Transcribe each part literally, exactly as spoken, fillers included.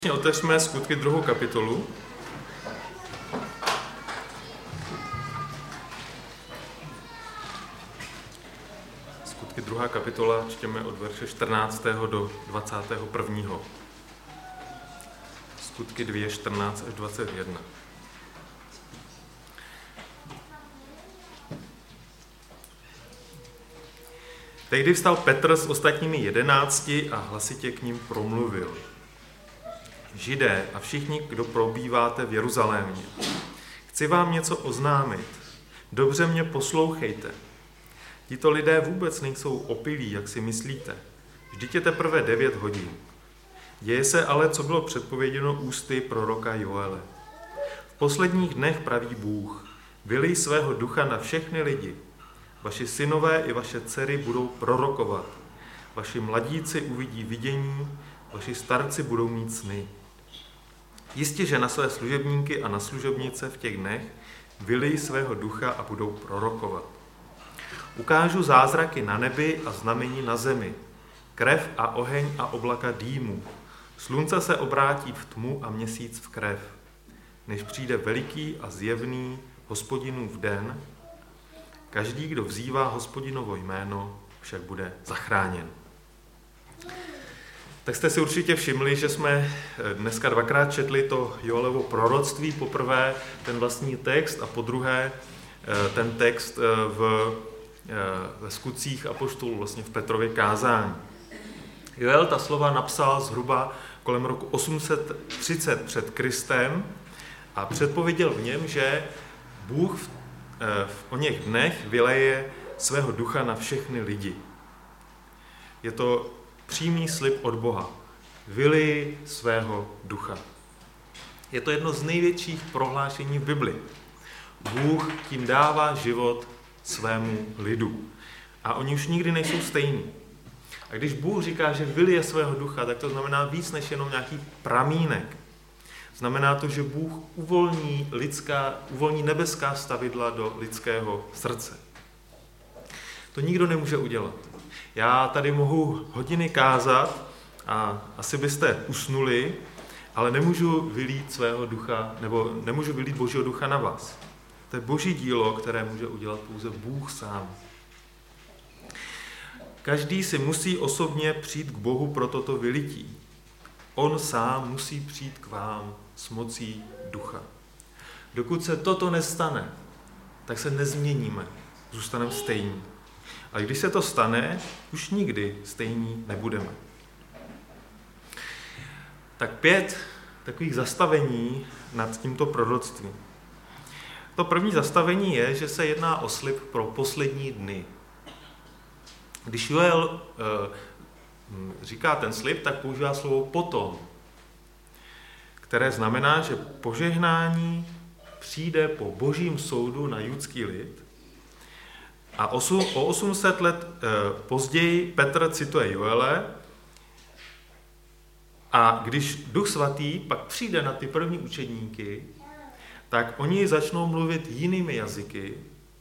Otevřme Skutky druhou kapitolu. Skutky druhá kapitola čteme od verše čtrnáctého do dvacátého prvního. Skutky dva, čtrnáct až dvacet jedna. Tehdy vstal Petr s ostatními jedenácti a hlasitě k ním promluvil. Židé a všichni, kdo probýváte v Jeruzalémě, chci vám něco oznámit. Dobře mě poslouchejte. Tito lidé vůbec nejsou opilí, jak si myslíte. Vždyť je teprve devět hodin. Děje se ale, co bylo předpověděno ústy proroka Joele. V posledních dnech praví Bůh, vylij svého ducha na všechny lidi. Vaši synové i vaše dcery budou prorokovat. Vaši mladíci uvidí vidění, vaši starci budou mít sny. Jistě, že na své služebníky a na služebnice v těch dnech vylij svého ducha a budou prorokovat. Ukážu zázraky na nebi a znamení na zemi, krev a oheň a oblaka dýmu. Slunce se obrátí v tmu a měsíc v krev, než přijde veliký a zjevný Hospodinův den. Každý, kdo vzývá Hospodinovo jméno, však bude zachráněn. Tak jste si určitě všimli, že jsme dneska dvakrát četli to Joelovo proroctví, poprvé ten vlastní text a podruhé ten text v, ve skutcích apoštolů, vlastně v Petrově kázání. Joel ta slova napsal zhruba kolem roku osm set třicet před Kristem a předpověděl v něm, že Bůh v, v o něch dnech vyleje svého ducha na všechny lidi. Je to přímý slib od Boha. Vylij svého ducha. Je to jedno z největších prohlášení v Bibli. Bůh tím dává život svému lidu. A oni už nikdy nejsou stejní. A když Bůh říká, že vylije svého ducha, tak to znamená víc než jenom nějaký pramínek. Znamená to, že Bůh uvolní, lidská, uvolní nebeská stavidla do lidského srdce. To nikdo nemůže udělat. Já tady mohu hodiny kázat a asi byste usnuli, ale nemůžu vylít svého ducha, nebo nemůžu vylít Božího ducha na vás. To je Boží dílo, které může udělat pouze Bůh sám. Každý si musí osobně přijít k Bohu pro toto vylití. On sám musí přijít k vám s mocí ducha. Dokud se toto nestane, tak se nezměníme, zůstaneme stejní. A když se to stane, už nikdy stejní nebudeme. Tak pět takových zastavení nad tímto proroctvím. To první zastavení je, že se jedná o slib pro poslední dny. Když Joel e, říká ten slib, tak používá slovo potom, které znamená, že požehnání přijde po božím soudu na judský lid. A o osm set let později Petr cituje Joele a když Duch Svatý pak přijde na ty první učedníky, tak oni začnou mluvit jinými jazyky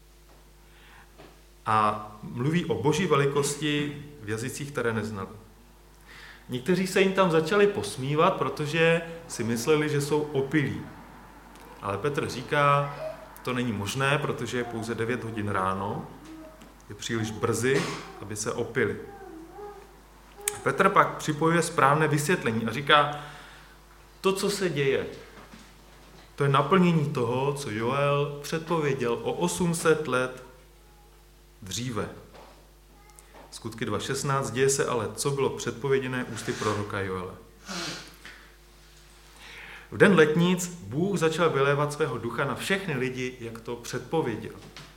a mluví o boží velikosti v jazycích, které neznali. Někteří se jim tam začali posmívat, protože si mysleli, že jsou opilí. Ale Petr říká, to není možné, protože je pouze devět hodin ráno, je příliš brzy, aby se opili. Petr pak připojuje správné vysvětlení a říká, to, co se děje, to je naplnění toho, co Joel předpověděl o osm set let dříve. Skutky dva šestnáct, děje se ale, co bylo předpověděné ústy proroka Joele. V den letnic Bůh začal vylévat svého ducha na všechny lidi, jak to předpověděl.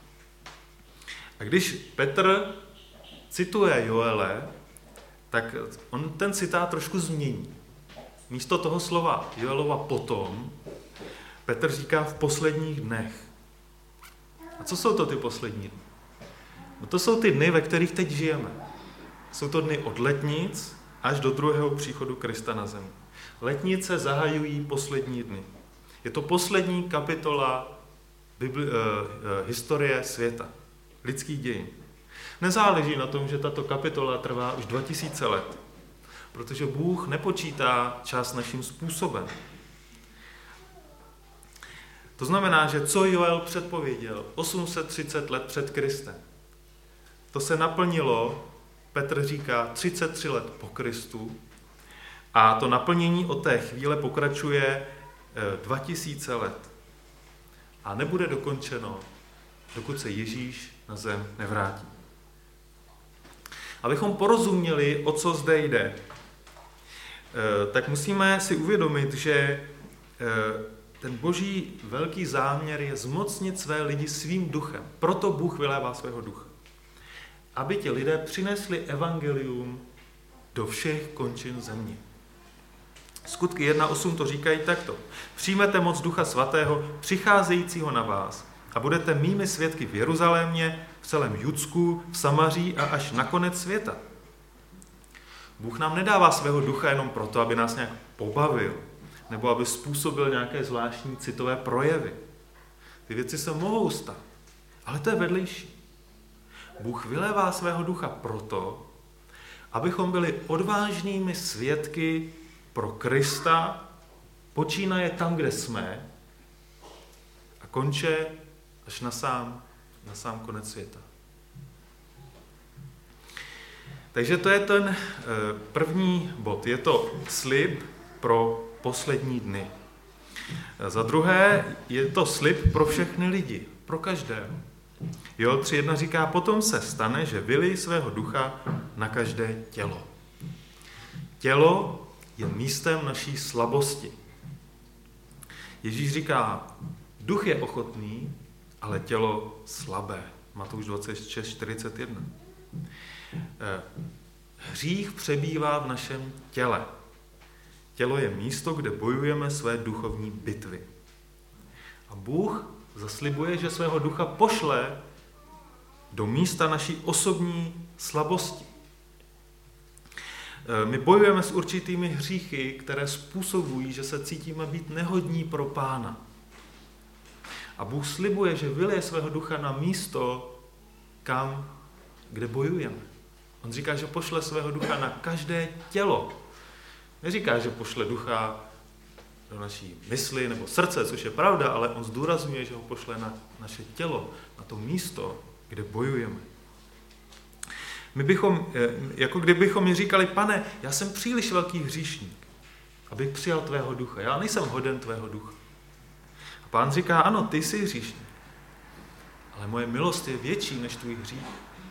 A když Petr cituje Joele, tak on ten citát trošku změní. Místo toho slova Joelova potom, Petr říká v posledních dnech. A co jsou to ty poslední dny? No to jsou ty dny, ve kterých teď žijeme. Jsou to dny od letnic až do druhého příchodu Krista na zemi. Letnice zahajují poslední dny. Je to poslední kapitola Bibli, uh, uh, historie světa, lidských dějin. Nezáleží na tom, že tato kapitola trvá už dva tisíce let. protože Bůh nepočítá čas naším způsobem. To znamená, že co Joel předpověděl osm set třicet let před Kristem, to se naplnilo, Petr říká, třicet tři let po Kristu, a to naplnění od té chvíle pokračuje dva tisíce let. A nebude dokončeno, dokud se Ježíš na zem nevrátí. Abychom porozuměli, o co zde jde, tak musíme si uvědomit, že ten boží velký záměr je zmocnit své lidi svým duchem. Proto Bůh vylévá svého ducha. Aby ti lidé přinesli evangelium do všech končin země. Skutky jedna osm to říkají takto. Přijmete moc Ducha Svatého, přicházejícího na vás, a budete mými svědky v Jeruzalémě, v celém Judsku, v Samaří a až na konec světa. Bůh nám nedává svého ducha jenom proto, aby nás nějak pobavil, nebo aby způsobil nějaké zvláštní citové projevy. Ty věci se mohou stát, ale to je vedlejší. Bůh vylévá svého ducha proto, abychom byli odvážnými svědky pro Krista, počínaje tam, kde jsme, a konče až na sám, na sám konec světa. Takže to je ten první bod. Je to slib pro poslední dny. Za druhé je to slib pro všechny lidi, pro každého. Joel tři jedna říká, potom se stane, že vylije svého ducha na každé tělo. Tělo je místem naší slabosti. Ježíš říká, duch je ochotný, ale tělo slabé. Matouš dvacet šest čtyřicet jedna. Hřích přebývá v našem těle. Tělo je místo, kde bojujeme své duchovní bitvy. A Bůh zaslibuje, že svého ducha pošle do místa naší osobní slabosti. My bojujeme s určitými hříchy, které způsobují, že se cítíme být nehodní pro Pána. A Bůh slibuje, že vylije svého ducha na místo, kam, kde bojujeme. On říká, že pošle svého ducha na každé tělo. Neříká, že pošle ducha do naší mysli nebo srdce, což je pravda, ale on zdůrazňuje, že ho pošle na naše tělo, na to místo, kde bojujeme. My bychom, jako kdybychom mi říkali, Pane, já jsem příliš velký hříšník, abych přijal tvého ducha. Já nejsem hoden tvého ducha. A Pán říká, ano, ty jsi hříšník, ale moje milost je větší než tvůj hřích.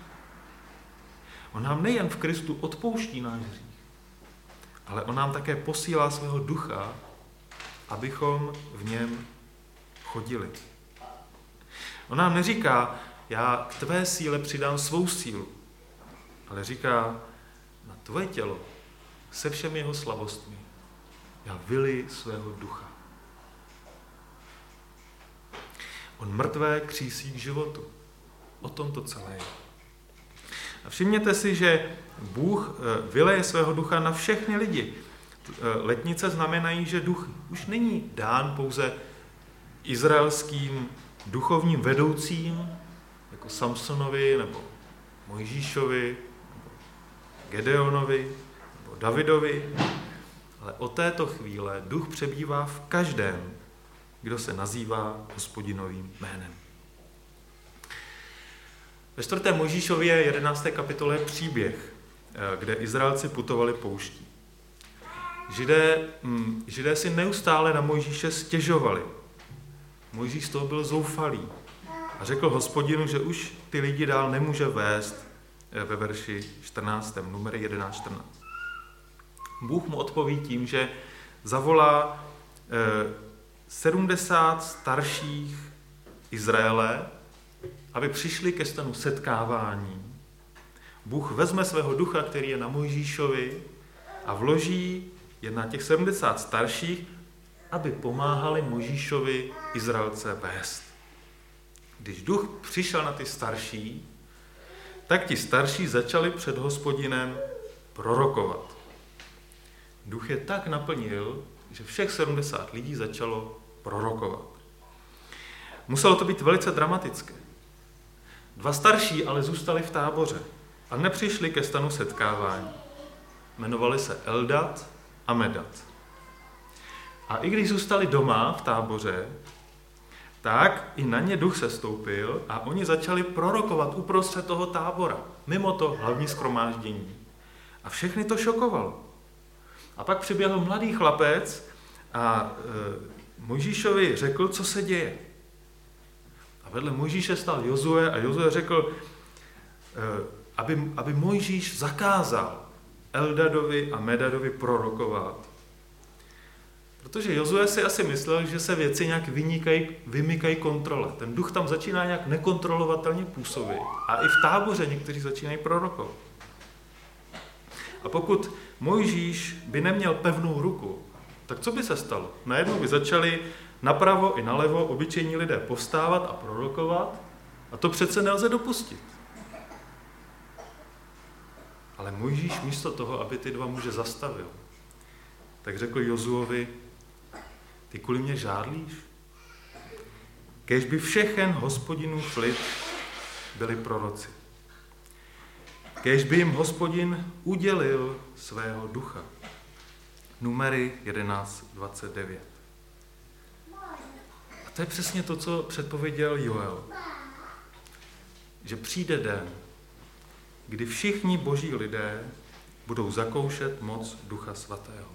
On nám nejen v Kristu odpouští náš hřích, ale on nám také posílá svého ducha, abychom v něm chodili. On nám neříká, já k tvé síle přidám svou sílu, ale říká, na tvoje tělo se všemi jeho slabostmi já vyliji svého ducha. On mrtvé křísí k životu. O tom to celé je. A všimněte si, že Bůh vyleje svého ducha na všechny lidi. Letnice znamenají, že duch už není dán pouze izraelským duchovním vedoucím, jako Samsonovi, nebo Mojžíšovi, nebo Gedeonovi, nebo Davidovi, ale od této chvíle duch přebývá v každém, kdo se nazývá Hospodinovým jménem. Ve čtvrté Mojžíšově jedenácté kapitole je příběh, kde Izraelci putovali pouští. Židé, hm, Židé si neustále na Mojžíše stěžovali. Mojžíš z toho byl zoufalý a řekl Hospodinu, že už ty lidi dál nemůže vést, ve verši čtrnáctém, numery jedenáct čtrnáct. Bůh mu odpoví tím, že zavolá eh, sedmdesát starších Izraele, aby přišli ke stanu setkávání. Bůh vezme svého ducha, který je na Mojžíšovi, a vloží je na těch sedmdesát starších, aby pomáhali Mojžíšovi Izraelce vést. Když duch přišel na ty starší, tak ti starší začali před Hospodinem prorokovat. Duch je tak naplnil, že všech sedmdesát lidí začalo prorokovat. Muselo to být velice dramatické. Dva starší ale zůstali v táboře a nepřišli ke stanu setkávání. Jmenovali se Eldad a Medad. A i když zůstali doma v táboře, tak i na ně duch sestoupil a oni začali prorokovat uprostřed toho tábora, mimo to hlavní shromáždění. A všechny to šokovalo. A pak přiběhl mladý chlapec a e, Mojžíšovi řekl, co se děje. A vedle Mojžíše stál Jozue a Jozue řekl, e, aby, aby Mojžíš zakázal Eldadovi a Medadovi prorokovat. Protože Jozue si asi myslel, že se věci nějak vynikají, vymykají kontrole. Ten duch tam začíná nějak nekontrolovatelně působit. A i v táboře někteří začínají prorokovat. A pokud Mojžíš by neměl pevnou ruku, tak co by se stalo? Najednou by začali napravo i nalevo obyčejní lidé povstávat a prorokovat a to přece nelze dopustit. Ale Mojžíš místo toho, aby ty dva muže zastavil, tak řekl Jozuovi, ty kvůli mě žádlíš? Kéž by všechen Hospodinův lid byli proroci. Kéž by jim Hospodin udělil svého ducha. Numery jedenáct dvacet devět. A to je přesně to, co předpověděl Joel. Že přijde den, kdy všichni boží lidé budou zakoušet moc Ducha Svatého.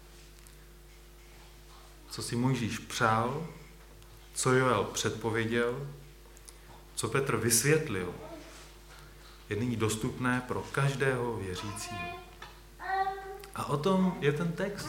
Co si Mojžíš přál, co Joel předpověděl, co Petr vysvětlil, je nyní dostupné pro každého věřícího. A o tom je ten text.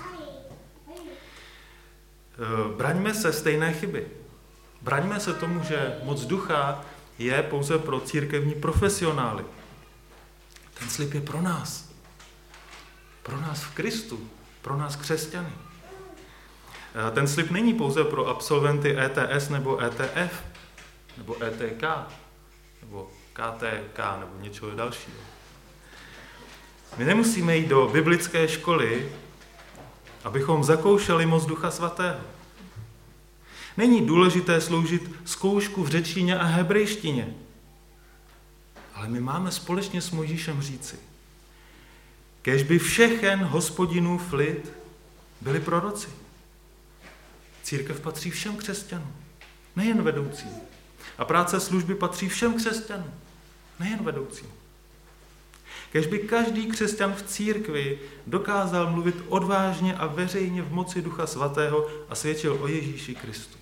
Braňme se stejné chyby. Braňme se tomu, že moc ducha je pouze pro církevní profesionály. Ten slib je pro nás. Pro nás v Kristu. Pro nás křesťany. Ten slib není pouze pro absolventy E T S nebo E T F, nebo E T K, nebo K T K, nebo něčeho dalšího. My nemusíme jít do biblické školy, abychom zakoušeli moc Ducha Svatého. Není důležité sloužit zkoušku v řečtině a hebrejštině, ale my máme společně s Mojžíšem říci, kéž by všechen Hospodinův lid byli proroci. Církev patří všem křesťanům, nejen vedoucím. A práce služby patří všem křesťanům, nejen vedoucím. Kéž by každý křesťan v církvi dokázal mluvit odvážně a veřejně v moci Ducha Svatého a svědčil o Ježíši Kristu.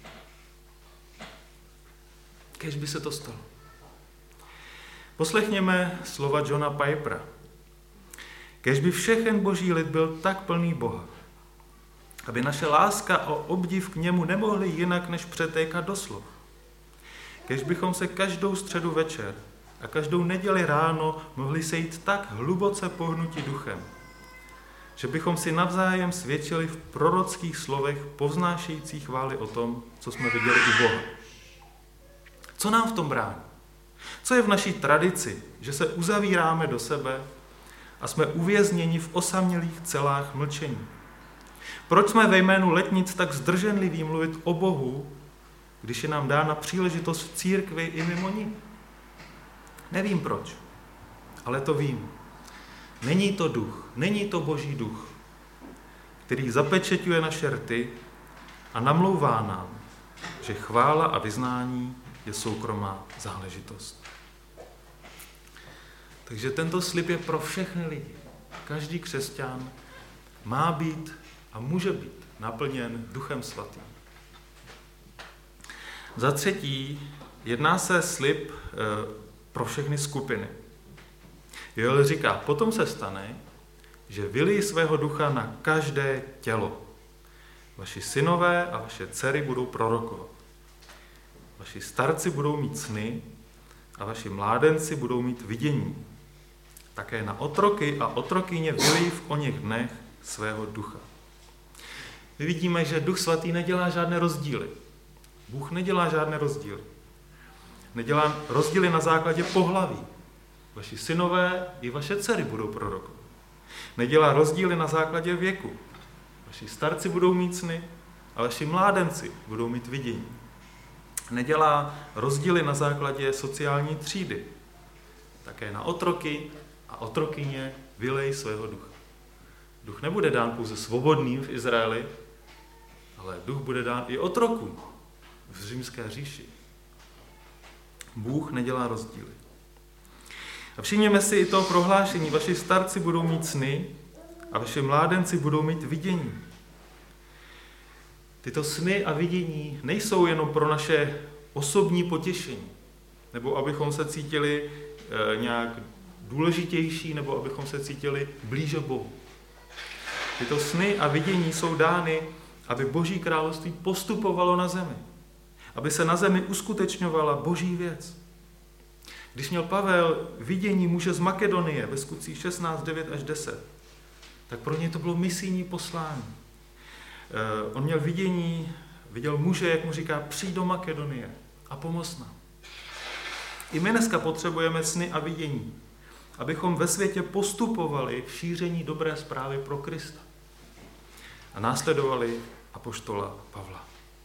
Kéž by se to stalo. Poslechněme slova Johna Pipera. Kéž by všechen boží lid byl tak plný Boha, aby naše láska a obdiv k němu nemohly jinak než přetékat do slov. Kéž bychom se každou středu večer a každou neděli ráno mohli sejít tak hluboce pohnuti duchem, že bychom si navzájem svědčili v prorockých slovech povznášející chvály o tom, co jsme viděli u Boha. Co nám v tom brání? Co je v naší tradici, že se uzavíráme do sebe a jsme uvězněni v osamělých celách mlčení? Proč jsme ve jménu letnic tak zdrženliví mluvit o Bohu, když je nám dána příležitost v církvi i mimo ní? Nevím proč, ale to vím. Není to duch, není to boží duch, který zapečeťuje naše rty a namlouvá nám, že chvála a vyznání je soukromá záležitost. Takže tento slib je pro všechny lidi. Každý křesťan má být a může být naplněn Duchem Svatým. Za třetí, jedná se slib e, pro všechny skupiny. Joel říká, potom se stane, že vyliji svého ducha na každé tělo. Vaši synové a vaše dcery budou prorokovat. Vaši starci budou mít sny a vaši mládenci budou mít vidění. Také na otroky a otrokyně vyliji v oněch dnech svého ducha. My vidíme, že Duch Svatý nedělá žádné rozdíly. Bůh nedělá žádné rozdíly. Nedělá rozdíly na základě pohlaví. Vaši synové i vaše dcery budou prorokovat. Nedělá rozdíly na základě věku. Vaši starci budou mít sny a vaši mládenci budou mít vidění. Nedělá rozdíly na základě sociální třídy. Také na otroky a otrokyně vylej svého ducha. Duch nebude dán pouze svobodným v Izraeli, ale duch bude dán i otrokům v římské říši. Bůh nedělá rozdíly. A všimněme si i toho prohlášení. Vaši starci budou mít sny a vaši mládenci budou mít vidění. Tyto sny a vidění nejsou jenom pro naše osobní potěšení, nebo abychom se cítili e, nějak důležitější, nebo abychom se cítili blíže Bohu. Tyto sny a vidění jsou dány, aby Boží království postupovalo na zemi. Aby se na zemi uskutečňovala Boží věc. Když měl Pavel vidění muže z Makedonie ve Skutcích šestnáct, devět až deset, tak pro něj to bylo misijní poslání. On měl vidění, viděl muže, jak mu říká, přijď do Makedonie a pomoz nám. I my dneska potřebujeme sny a vidění, abychom ve světě postupovali v šíření dobré zprávy pro Krista a následovali apoštola Pavla.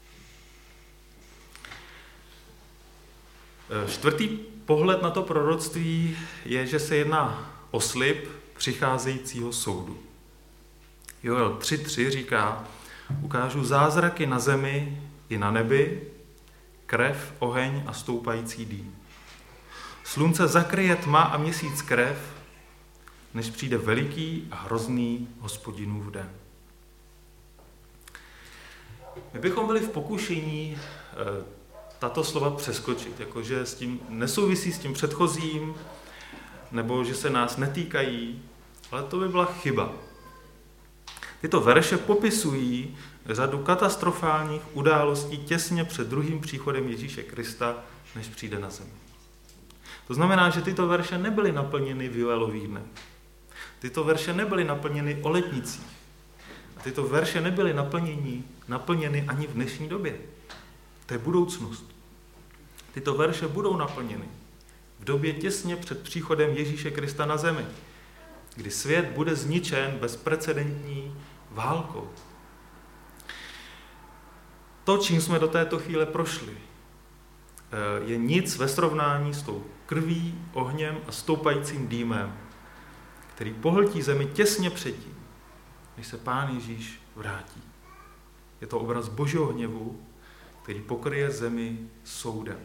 Čtvrtý pohled na to proroctví je, že se jedná o slib přicházejícího soudu. Joel tři tři říká, ukážu zázraky na zemi i na nebi, krev, oheň a stoupající dým. Slunce zakryje tma a měsíc krev, než přijde veliký a hrozný Hospodinův den. My bychom byli v pokušení tato slova přeskočit, jakože s tím nesouvisí s tím předchozím, nebo že se nás netýkají, ale to by byla chyba. Tyto verše popisují řadu katastrofálních událostí těsně před druhým příchodem Ježíše Krista, než přijde na zemi. To znamená, že tyto verše nebyly naplněny v Joelových dnech. Tyto verše nebyly naplněny o letnicích. A tyto verše nebyly naplněny, naplněny ani v dnešní době. To je budoucnost. Tyto verše budou naplněny v době těsně před příchodem Ježíše Krista na zemi, kdy svět bude zničen bezprecedentní válkou. To, čím jsme do této chvíle prošli, je nic ve srovnání s tou krví, ohněm a stoupajícím dýmem, který pohltí zemi těsně předtím, než se Pán Ježíš vrátí. Je to obraz Božího hněvu, který pokryje zemi soudem.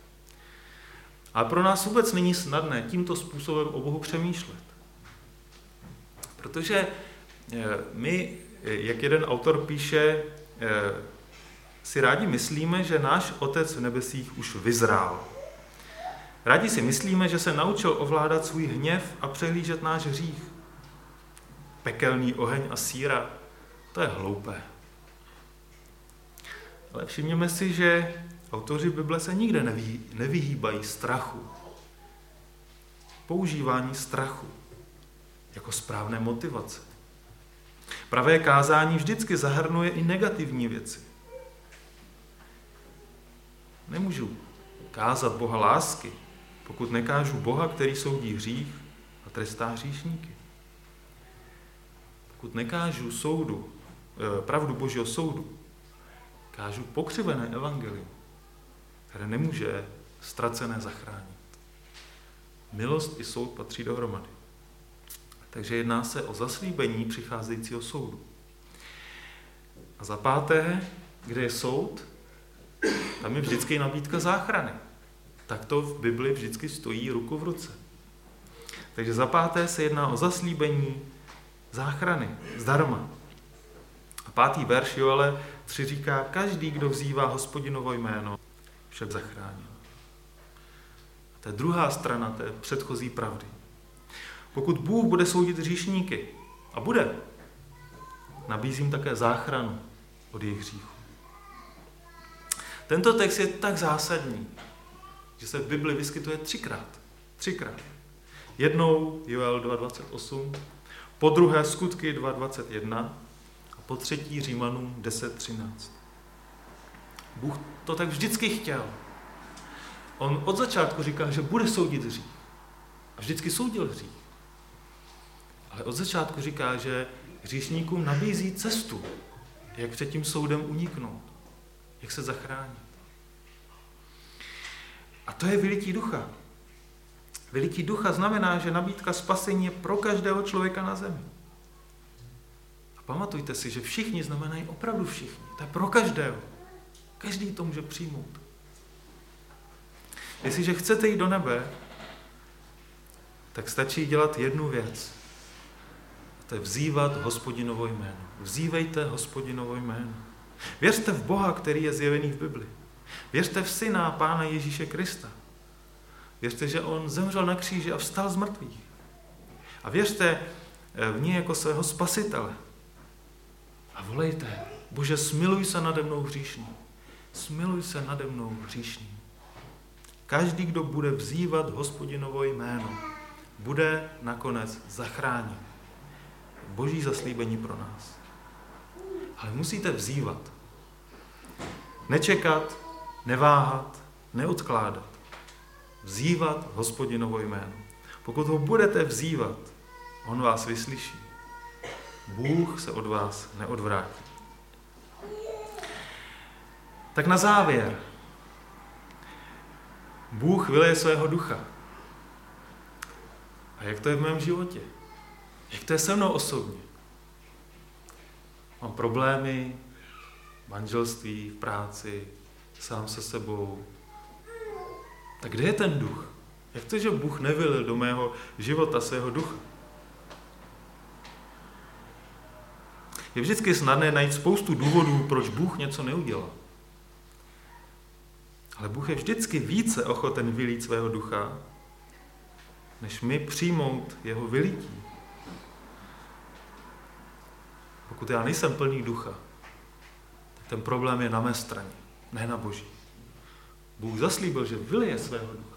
A pro nás vůbec není snadné tímto způsobem o Bohu přemýšlet. Protože my, jak jeden autor píše, si rádi myslíme, že náš Otec v nebesích už vyzrál. Rádi si myslíme, že se naučil ovládat svůj hněv a přehlížet náš hřích. Pekelný oheň a síra, to je hloupé. Ale všimněme si, že autoři Bible se nikde neví, nevyhýbají strachu. Používání strachu jako správné motivace. Pravé kázání vždycky zahrnuje i negativní věci. Nemůžu kázat Boha lásky, pokud nekážu Boha, který soudí hřích a trestá hříšníky. Pokud nekážu soudu, pravdu Božího soudu, kážu pokřivené evangelium, které nemůže ztracené zachránit. Milost i soud patří dohromady. Takže jedná se o zaslíbení přicházejícího soudu. A za páté, kde je soud, tam je vždycky nabídka záchrany. Tak to v Bibli vždycky stojí ruku v ruce. Takže za páté se jedná o zaslíbení záchrany zdarma. A pátý verš Joele tři říká, každý, kdo vzývá Hospodinovo jméno, však zachránil. A to je druhá strana té předchozí pravdy. Pokud Bůh bude soudit hříšníky, a bude, nabízím také záchranu od jejich hříchů. Tento text je tak zásadní, že se v Bibli vyskytuje třikrát. Třikrát. Jednou Joel dva dvacet osm, po druhé Skutky dva dvacet jedna a po třetí Římanům deset třináct. Bůh to tak vždycky chtěl. On od začátku říkal, že bude soudit hřích. A vždycky soudil hřích. Ale od začátku říká, že hříšníkům nabízí cestu, jak před tím soudem uniknout, jak se zachránit. A to je vylití ducha. Vylití ducha znamená, že nabídka spasení je pro každého člověka na zemi. A pamatujte si, že všichni znamenají opravdu všichni. To je pro každého. Každý to může přijmout. Jestliže chcete jít do nebe, tak stačí dělat jednu věc. A to je vzývat Hospodinovo jméno. Vzývejte Hospodinovo jméno. Věřte v Boha, který je zjevený v Bibli. Věřte v Syna Pána Ježíše Krista. Věřte, že on zemřel na kříži a vstal z mrtvých. A věřte v něj jako svého spasitele. A volejte, Bože, smiluj se nade mnou hříšným. Smiluj se nade mnou hříšným. Každý, kdo bude vzývat Hospodinovo jméno, bude nakonec zachráněn. Boží zaslíbení pro nás. Ale musíte vzývat. Nečekat, neváhat, neodkládat. Vzývat Hospodinovo jméno. Pokud ho budete vzývat, on vás vyslyší. Bůh se od vás neodvrátí. Tak na závěr. Bůh vyleje svého ducha. A jak to je v mém životě? Jak to je se mnou osobně? Mám problémy, manželství, v práci, sám se sebou. Tak kde je ten duch? Jak to, že Bůh nevylil do mého života svého ducha? Je vždycky snadné najít spoustu důvodů, proč Bůh něco neudělal. Ale Bůh je vždycky více ochoten vylít svého ducha, než my přijmout jeho vylití. Pokud já nejsem plný ducha, tak ten problém je na mé straně, ne na Boží. Bůh zaslíbil, že vylije svého ducha.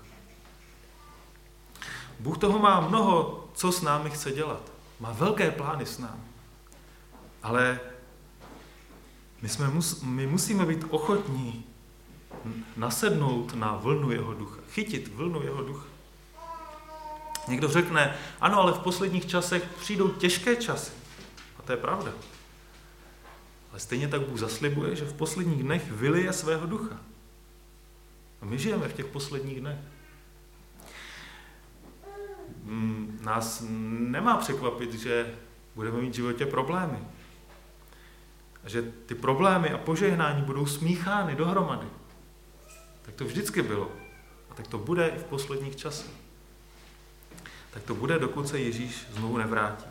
Bůh toho má mnoho, co s námi chce dělat. Má velké plány s námi. Ale my, jsme mus, my musíme být ochotní nasednout na vlnu jeho ducha. Chytit vlnu jeho ducha. Někdo řekne, ano, ale v posledních časech přijdou těžké časy. A to je pravda. Ale stejně tak Bůh zaslibuje, že v posledních dnech vylije svého ducha. A my žijeme v těch posledních dnech. Nás nemá překvapit, že budeme mít v životě problémy. A že ty problémy a požehnání budou smíchány dohromady. Tak to vždycky bylo. A tak to bude i v posledních časech. Tak to bude, dokud se Ježíš znovu nevrátí.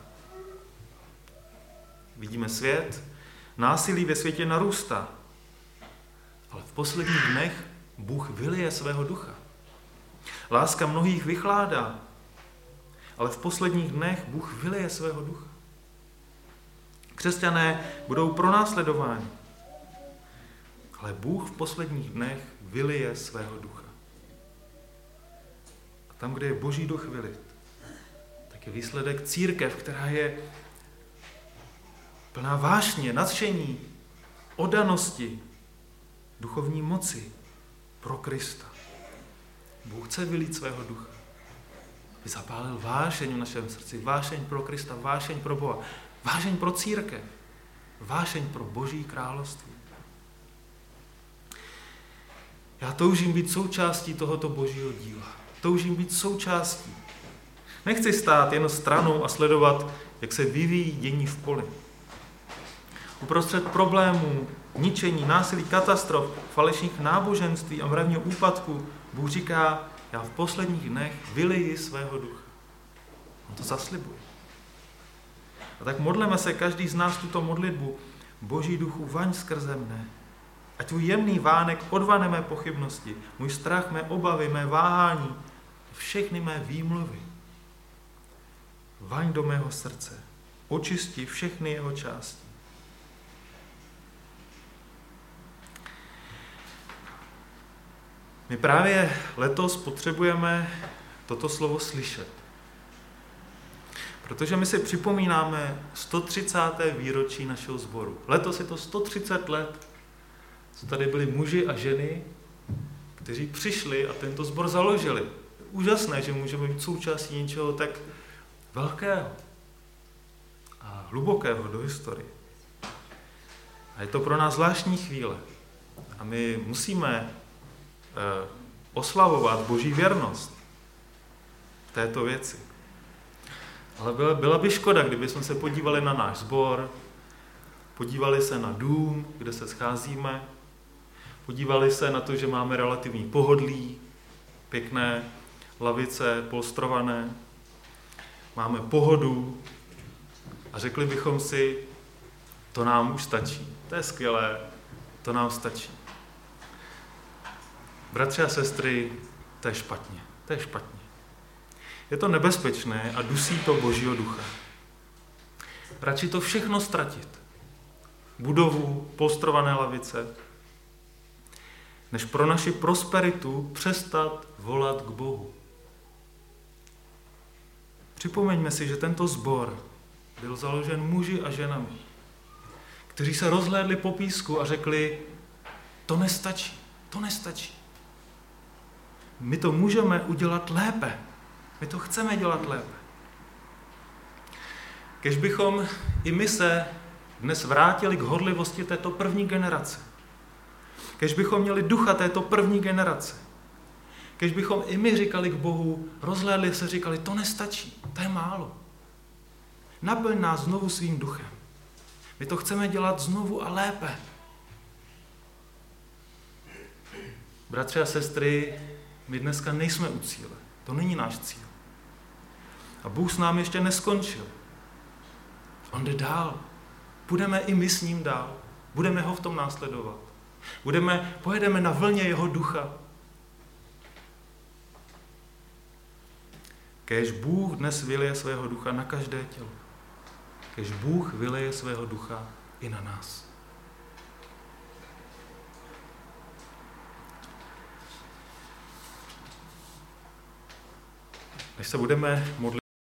Vidíme svět, násilí ve světě narůstá. Ale v posledních dnech Bůh vylije svého ducha. Láska mnohých vychládá, ale v posledních dnech Bůh vylije svého ducha. Křesťané budou pronásledováni, ale Bůh v posledních dnech vylije svého ducha. A tam, kde je Boží duch vylit, tak je výsledek církev, která je plná vášně, nadšení, oddanosti, duchovní moci pro Krista. Bůh chce vylít svého ducha. Aby zapálil vášeň v našem srdci, vášeň pro Krista, vášeň pro Boha, vášeň pro církev, vášeň pro Boží království. Já toužím být součástí tohoto Božího díla. Toužím být součástí. Nechci stát jen stranou a sledovat, jak se vyvíjí dění v poli. Uprostřed problémů, ničení, násilí, katastrof, falešných náboženství a mravního úpadku Bůh říká, já v posledních dnech vyliji svého ducha. On to zaslibuje. A tak modleme se každý z nás tuto modlitbu. Boží duchu, vaň skrze mne. Ať tvůj jemný vánek odvane mé pochybnosti, můj strach, mé obavy, mé váhání, všechny mé výmluvy. Vaň do mého srdce. Očisti všechny jeho části. My právě letos potřebujeme toto slovo slyšet. Protože my si připomínáme sto třicáté výročí našeho sboru. Letos je to sto třicet let, co tady byli muži a ženy, kteří přišli a tento sbor založili. Úžasné, že můžeme být součástí něčeho tak velkého a hlubokého do historie. A je to pro nás zvláštní chvíle. A my musíme eh, oslavovat Boží věrnost v této věci. Ale byla, byla by škoda, kdybychom se podívali na náš sbor Podívali se na dům, kde se scházíme, podívali se na to, že máme relativní pohodlí, pěkné lavice, polstrované, máme pohodu a řekli bychom si, to nám už stačí, to je skvělé, to nám stačí. Bratři a sestry, to je špatně, to je špatně. Je to nebezpečné a dusí to Božího ducha. Radši to všechno ztratit. Budovu, polstrované lavice, než pro naši prosperitu přestat volat k Bohu. Připomeňme si, že tento sbor byl založen muži a ženami, kteří se rozhlédli po písku a řekli, to nestačí, to nestačí. My to můžeme udělat lépe. My to chceme dělat lépe. Kež bychom i my se dnes vrátili k horlivosti této první generace. Kež bychom měli ducha této první generace. Kež bychom i my říkali k Bohu, rozhlédli se, říkali, to nestačí, to je málo. Naplň nás znovu svým duchem. My to chceme dělat znovu a lépe. Bratři a sestry, my dneska nejsme u cíle. To není náš cíl. A Bůh s námi ještě neskončil. On jde dál. Budeme i my s ním dál. Budeme ho v tom následovat. Budeme, pojedeme na vlně jeho ducha. Kéž Bůh dnes vyleje svého ducha na každé tělo. Kéž Bůh vyleje svého ducha i na nás. Než se budeme modlit,